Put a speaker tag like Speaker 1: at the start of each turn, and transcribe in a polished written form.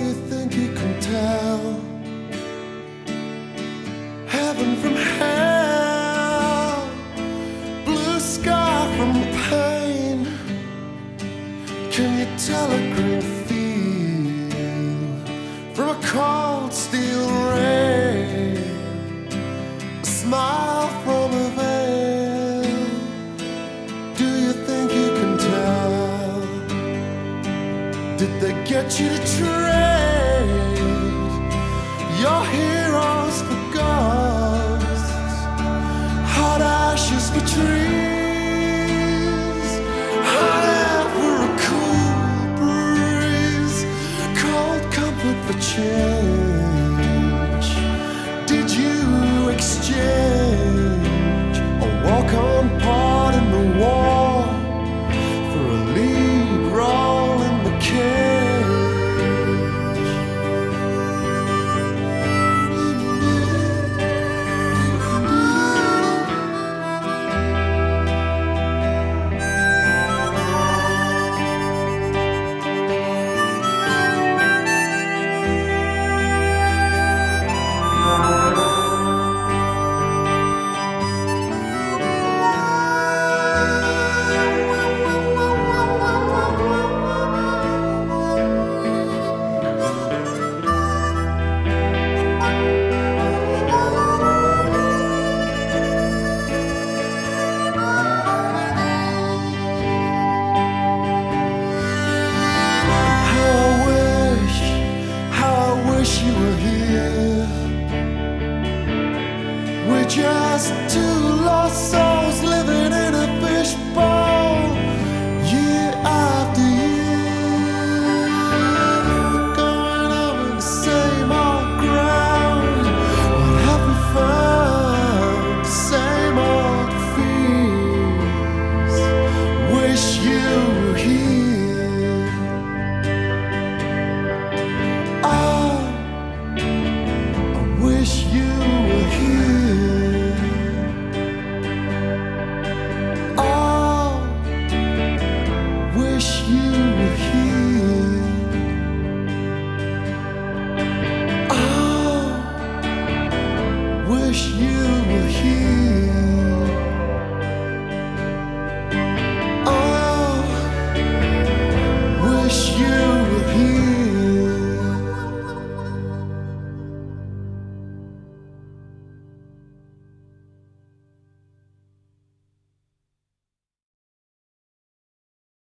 Speaker 1: you think you can tell heaven from hell, blue sky from pain? Can you tell a green field from a cold steel rain, a smile from a veil? Do you think you can tell? Did they get you to trade your heroes for ghosts, hot ashes for trees, hot air for a cool breeze, cold comfort for change? Did you exchange a walk-on part in the war for a lead role in the cage? You were here. We're just two lost souls living in a fishbowl, year after year, going over the same old ground. What have we found? The same old fears. Wish you were here. Wish you were here. Oh, wish you were here. Oh, wish you